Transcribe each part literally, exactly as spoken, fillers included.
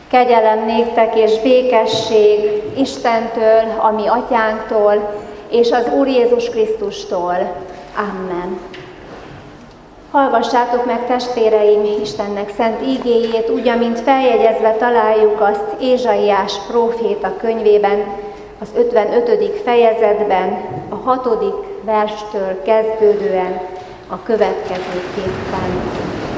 Kegyelem néktek és békesség Istentől, a mi atyánktól, és az Úr Jézus Krisztustól. Amen. Hallgassátok meg, testvéreim, Istennek szent ígéjét, úgy, amint feljegyezve találjuk azt Ézsaiás próféta könyvében, az ötvenötödik fejezetben, a hatodik verstől kezdődően a következőképpen.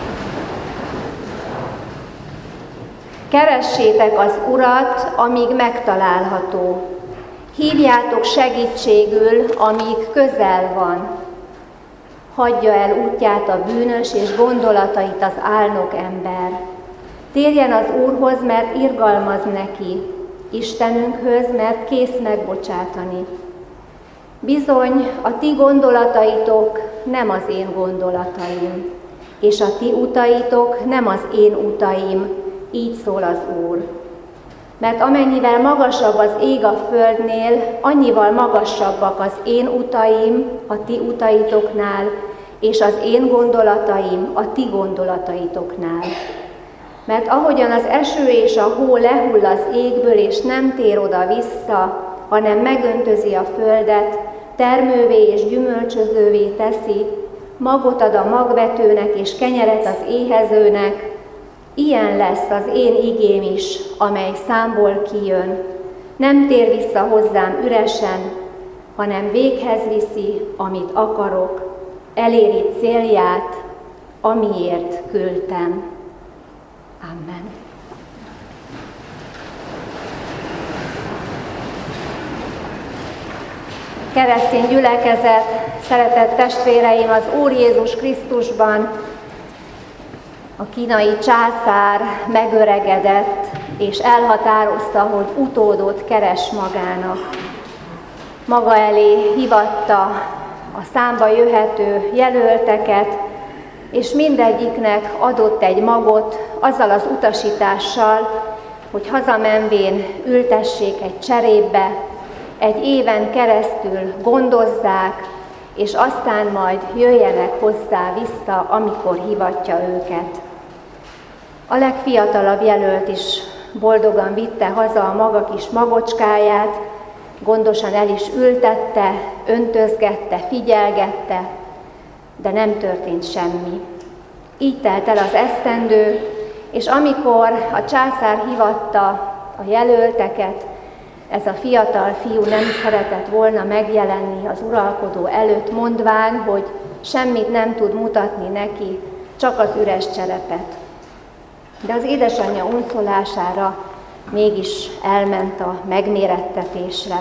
Keressétek az Urat, amíg megtalálható. Hívjátok segítségül, amíg közel van. Hagyja el útját a bűnös és gondolatait az álnok ember. Térjen az Úrhoz, mert irgalmaz neki, Istenünkhöz, mert kész megbocsátani. Bizony, a ti gondolataitok nem az én gondolataim, és a ti utaitok nem az én utaim, így szól az Úr. Mert amennyivel magasabb az ég a földnél, annyival magasabbak az én utaim a ti utaitoknál, és az én gondolataim a ti gondolataitoknál. Mert ahogyan az eső és a hó lehull az égből, és nem tér oda-vissza, hanem megöntözi a földet, termővé és gyümölcsözővé teszi, magot ad a magvetőnek és kenyeret az éhezőnek, ilyen lesz az én igém is, amely számból kijön. Nem tér vissza hozzám üresen, hanem véghez viszi, amit akarok, eléri célját, amiért küldtem. Amen. Keresztény gyülekezet, szeretett testvéreim, az Úr Jézus Krisztusban a kínai császár megöregedett, és elhatározta, hogy utódot keres magának. Maga elé hívatta a számba jöhető jelölteket, és mindegyiknek adott egy magot azzal az utasítással, hogy hazamenvén ültessék egy cserépbe, egy éven keresztül gondozzák, és aztán majd jöjjenek hozzá vissza, amikor hívatja őket. A legfiatalabb jelölt is boldogan vitte haza a maga kis magocskáját, gondosan el is ültette, öntözgette, figyelgette, de nem történt semmi. Így telt el az esztendő, és amikor a császár hívatta a jelölteket, ez a fiatal fiú nem szeretett volna megjelenni az uralkodó előtt, mondván, hogy semmit nem tud mutatni neki, csak az üres cserepet. De az édesanyja unszolására mégis elment a megmérettetésre.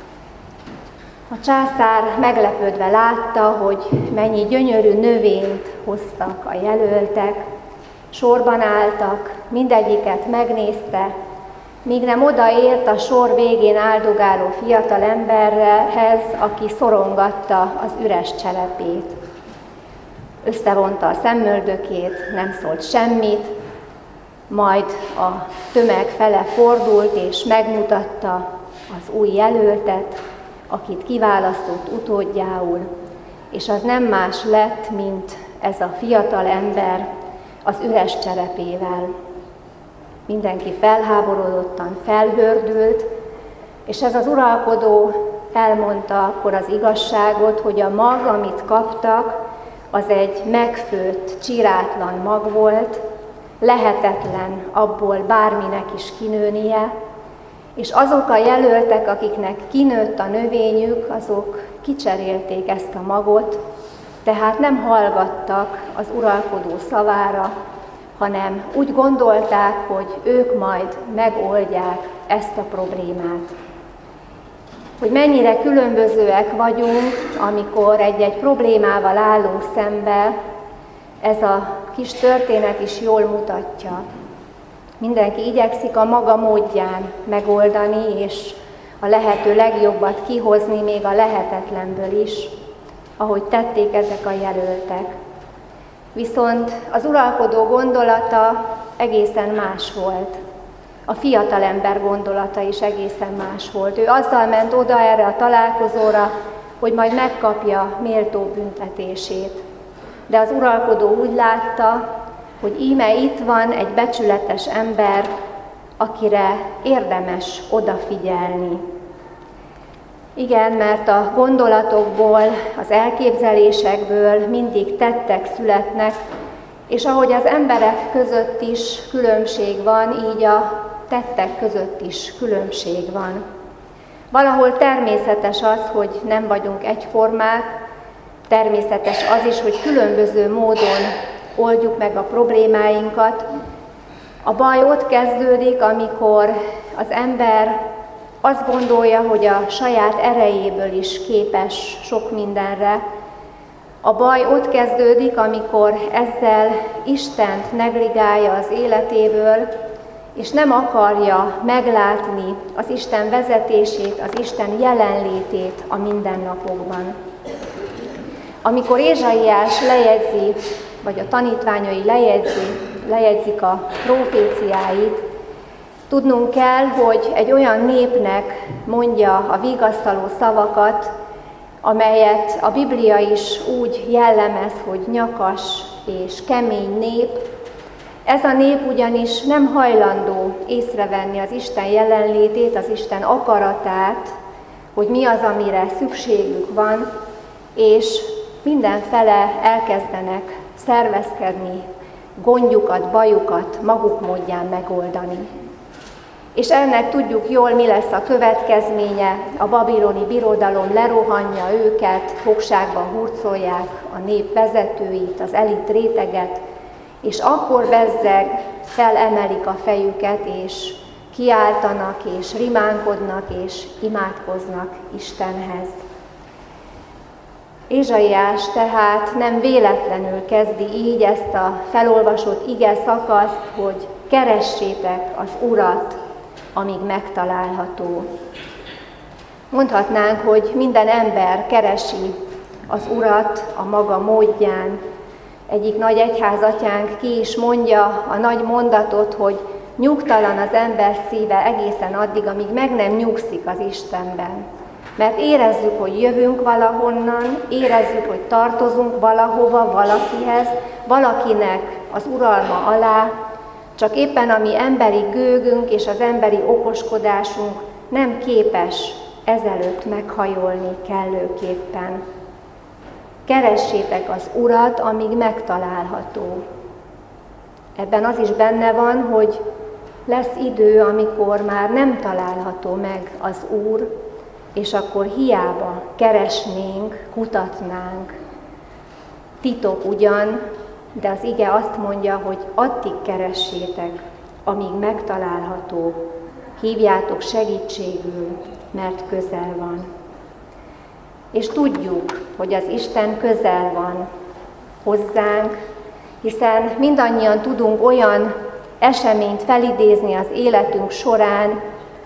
A császár meglepődve látta, hogy mennyi gyönyörű növényt hoztak a jelöltek, sorban álltak, mindegyiket megnézte, míg nem odaért a sor végén áldogáló fiatal emberhez, aki szorongatta az üres cserepét. Összevonta a szemöldökét, nem szólt semmit, majd a tömeg fele fordult és megmutatta az új jelöltet, akit kiválasztott utódjául, és az nem más lett, mint ez a fiatal ember az üres cserepével. Mindenki felháborodottan felhördült, és ez az uralkodó elmondta akkor az igazságot, hogy a mag, amit kaptak, az egy megfőtt, csirátlan mag volt, lehetetlen abból bárminek is kinőnie, és azok a jelöltek, akiknek kinőtt a növényük, azok kicserélték ezt a magot, tehát nem hallgattak az uralkodó szavára, hanem úgy gondolták, hogy ők majd megoldják ezt a problémát. Hogy mennyire különbözőek vagyunk, amikor egy-egy problémával állunk szembe, ez a kis történet is jól mutatja. Mindenki igyekszik a maga módján megoldani, és a lehető legjobbat kihozni még a lehetetlenből is, ahogy tették ezek a jelöltek. Viszont az uralkodó gondolata egészen más volt. A fiatalember gondolata is egészen más volt. Ő azzal ment oda erre a találkozóra, hogy majd megkapja méltó büntetését. De az uralkodó úgy látta, hogy íme itt van egy becsületes ember, akire érdemes odafigyelni. Igen, mert a gondolatokból, az elképzelésekből mindig tettek születnek, és ahogy az emberek között is különbség van, így a tettek között is különbség van. Valahol természetes az, hogy nem vagyunk egyformák, természetes az is, hogy különböző módon oldjuk meg a problémáinkat. A baj ott kezdődik, amikor az ember azt gondolja, hogy a saját erejéből is képes sok mindenre. A baj ott kezdődik, amikor ezzel Istent negligálja az életéből, és nem akarja meglátni az Isten vezetését, az Isten jelenlétét a mindennapokban. Amikor Ézsaiás lejegyzi, vagy a tanítványai lejegyzi, lejegyzik a proféciáit, tudnunk kell, hogy egy olyan népnek mondja a vigasztaló szavakat, amelyet a Biblia is úgy jellemez, hogy nyakas és kemény nép. Ez a nép ugyanis nem hajlandó észrevenni az Isten jelenlétét, az Isten akaratát, hogy mi az, amire szükségük van, és mindenfele elkezdenek szervezkedni, gondjukat, bajukat maguk módján megoldani. És ennek tudjuk jól, mi lesz a következménye, a babiloni birodalom lerohanja őket, fogságban hurcolják a nép vezetőit, az elit réteget, és akkor bezzeg felemelik a fejüket, és kiáltanak, és rimánkodnak, és imádkoznak Istenhez. Ézsaiás tehát nem véletlenül kezdi így ezt a felolvasott ige szakaszt, hogy keressétek az Urat, amíg megtalálható. Mondhatnánk, hogy minden ember keresi az Urat a maga módján. Egyik nagy egyházatyánk ki is mondja a nagy mondatot, hogy nyugtalan az ember szíve egészen addig, amíg meg nem nyugszik az Istenben. Mert érezzük, hogy jövünk valahonnan, érezzük, hogy tartozunk valahova, valakihez, valakinek az uralma alá, csak éppen a mi emberi gőgünk és az emberi okoskodásunk nem képes ezelőtt meghajolni kellőképpen. Keressétek az Urat, amíg megtalálható. Ebben az is benne van, hogy lesz idő, amikor már nem található meg az Úr, és akkor hiába keresnénk, kutatnánk. Titok ugyan, de az ige azt mondja, hogy addig keressétek, amíg megtalálható. Hívjátok segítségül, mert közel van. És tudjuk, hogy az Isten közel van hozzánk, hiszen mindannyian tudunk olyan eseményt felidézni az életünk során,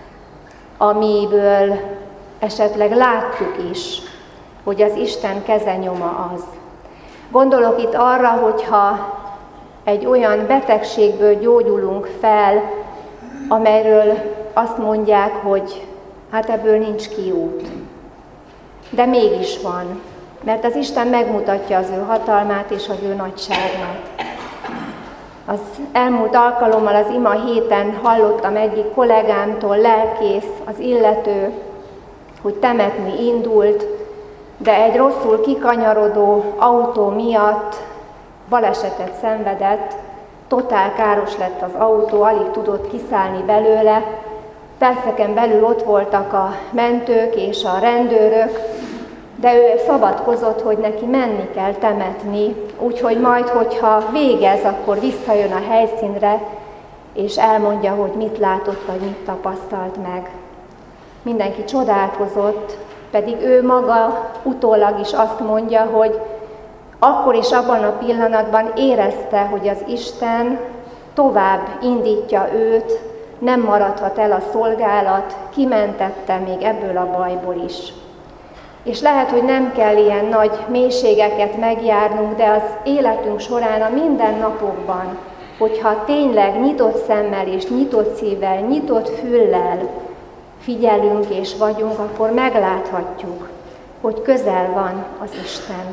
amiből esetleg látjuk is, hogy az Isten kezenyoma az. Gondolok itt arra, hogyha egy olyan betegségből gyógyulunk fel, amelyről azt mondják, hogy hát ebből nincs kiút. De mégis van, mert az Isten megmutatja az ő hatalmát és az ő nagyságát. Az elmúlt alkalommal az ima héten hallottam egyik kollégámtól, lelkész, az illető, hogy temetni indult, de egy rosszul kikanyarodó autó miatt balesetet szenvedett, totál káros lett az autó, alig tudott kiszállni belőle. Perceken belül ott voltak a mentők és a rendőrök, de ő szabadkozott, hogy neki menni kell temetni, úgyhogy majd, hogyha végez, akkor visszajön a helyszínre, és elmondja, hogy mit látott, vagy mit tapasztalt meg. Mindenki csodálkozott, pedig ő maga utólag is azt mondja, hogy akkor is abban a pillanatban érezte, hogy az Isten tovább indítja őt, nem maradhat el a szolgálat, kimentette még ebből a bajból is. És lehet, hogy nem kell ilyen nagy mélységeket megjárnunk, de az életünk során a mindennapokban, hogyha tényleg nyitott szemmel és nyitott szívvel, nyitott füllel figyelünk és vagyunk, akkor megláthatjuk, hogy közel van az Isten.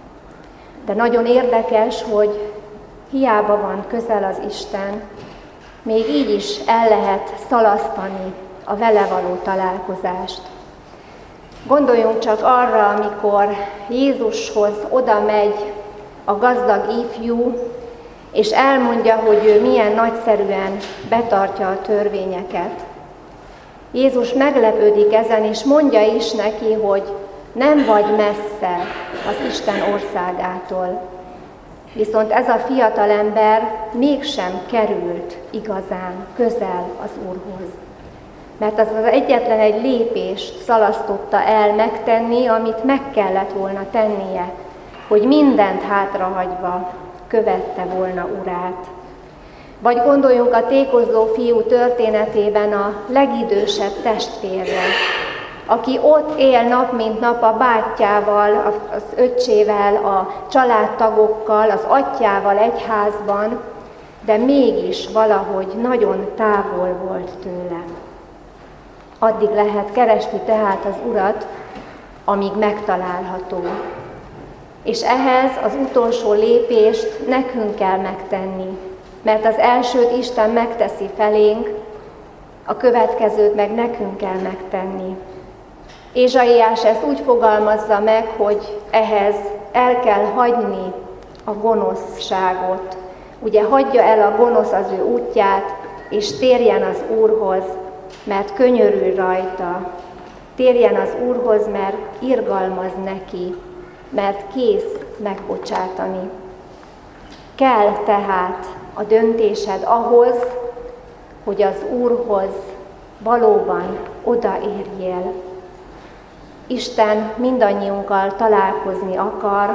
De nagyon érdekes, hogy hiába van közel az Isten, még így is el lehet szalasztani a vele való találkozást. Gondoljunk csak arra, amikor Jézushoz oda megy a gazdag ifjú, és elmondja, hogy ő milyen nagyszerűen betartja a törvényeket. Jézus meglepődik ezen, és mondja is neki, hogy nem vagy messze az Isten országától. Viszont ez a fiatal ember mégsem került igazán közel az Úrhoz. Mert az az egyetlen egy lépést szalasztotta el megtenni, amit meg kellett volna tennie, hogy mindent hátrahagyva követte volna Urát. Vagy gondoljunk a tékozló fiú történetében a legidősebb testvérre, aki ott él nap mint nap a bátyjával, az öccsével, a családtagokkal, az atyjával egy házban, de mégis valahogy nagyon távol volt tőle. Addig lehet keresni tehát az Urat, amíg megtalálható. És ehhez az utolsó lépést nekünk kell megtenni, mert az elsőt Isten megteszi felénk, a következőt meg nekünk kell megtenni. Ézsaiás ezt úgy fogalmazza meg, hogy ehhez el kell hagyni a gonoszságot. Ugye hagyja el a gonosz az ő útját, és térjen az Úrhoz, mert könyörül rajta. Térjen az Úrhoz, mert irgalmaz neki, mert kész megbocsátani. Kell tehát a döntésed ahhoz, hogy az Úrhoz valóban odaérjél. Isten mindannyiunkkal találkozni akar,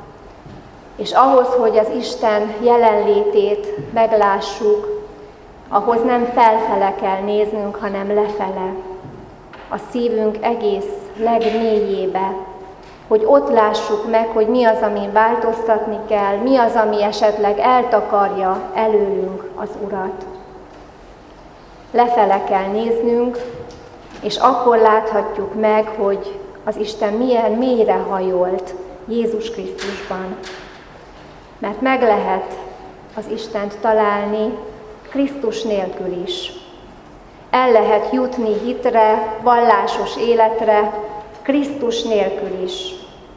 és ahhoz, hogy az Isten jelenlétét meglássuk, ahhoz nem felfele kell néznünk, hanem lefele, a szívünk egész legmélyébe, hogy ott lássuk meg, hogy mi az, ami változtatni kell, mi az, ami esetleg eltakarja előlünk az Urat. Lefele kell néznünk, és akkor láthatjuk meg, hogy az Isten milyen mélyre hajolt Jézus Krisztusban. Mert meg lehet az Istent találni Krisztus nélkül is. El lehet jutni hitre, vallásos életre Krisztus nélkül is.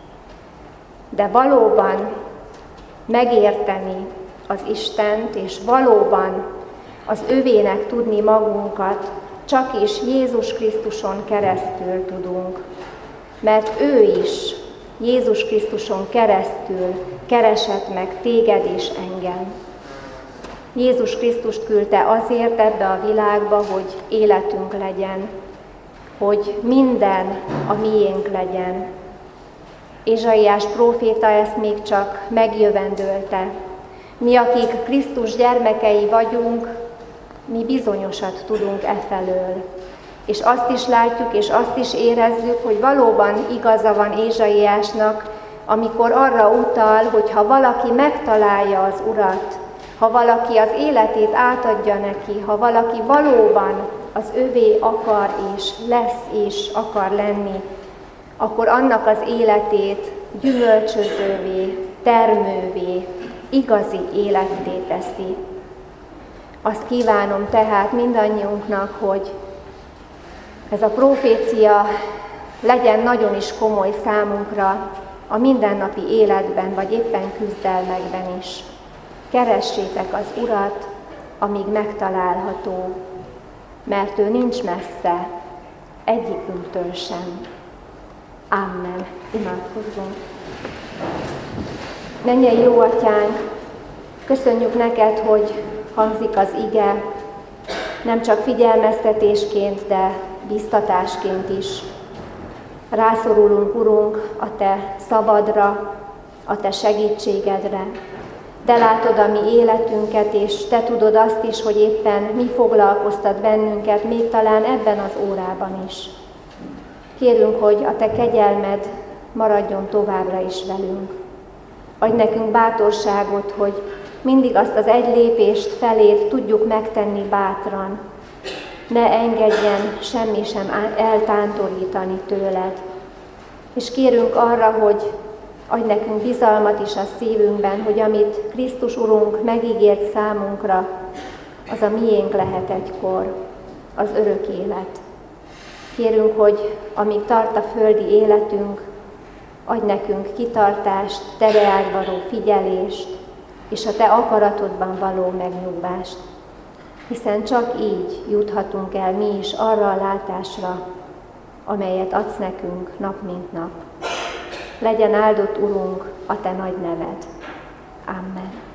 De valóban megérteni az Istent, és valóban az övének tudni magunkat, csak is Jézus Krisztuson keresztül tudunk. Mert ő is Jézus Krisztuson keresztül keresett meg téged és engem. Jézus Krisztust küldte azért ebbe a világba, hogy életünk legyen, hogy minden a miénk legyen. Ézsaiás próféta ezt még csak megjövendölte. Mi, akik Krisztus gyermekei vagyunk, mi bizonyosat tudunk e felől. És azt is látjuk, és azt is érezzük, hogy valóban igaza van Ézsaiásnak, amikor arra utal, hogy ha valaki megtalálja az Urat, ha valaki az életét átadja neki, ha valaki valóban az övé akar és lesz és akar lenni, akkor annak az életét gyümölcsözővé, termővé, igazi életté teszi. Azt kívánom tehát mindannyiunknak, hogy ez a profécia legyen nagyon is komoly számunkra a mindennapi életben, vagy éppen küzdelmekben is. Keressétek az Urat, amíg megtalálható, mert ő nincs messze, egyikünktől sem. Amen. Imádkozzunk. Mennyei jó Atyánk, köszönjük neked, hogy hangzik az ige, nem csak figyelmeztetésként, de biztatásként is. Rászorulunk, Urunk, a Te szabadra, a Te segítségedre. Te látod a mi életünket, és Te tudod azt is, hogy éppen mi foglalkoztat bennünket, még talán ebben az órában is. Kérünk, hogy a Te kegyelmed maradjon továbbra is velünk. Adj nekünk bátorságot, hogy mindig azt az egy lépést felét tudjuk megtenni bátran. Ne engedjen semmi sem eltántorítani tőled. És kérünk arra, hogy adj nekünk bizalmat is a szívünkben, hogy amit Krisztus Urunk megígért számunkra, az a miénk lehet egykor, az örök élet. Kérünk, hogy amíg tart a földi életünk, adj nekünk kitartást, te reád való figyelést, és a te akaratodban való megnyugvást, hiszen csak így juthatunk el mi is arra a látásra, amelyet adsz nekünk nap mint nap. Legyen áldott, Urunk, a te nagy neved. Amen.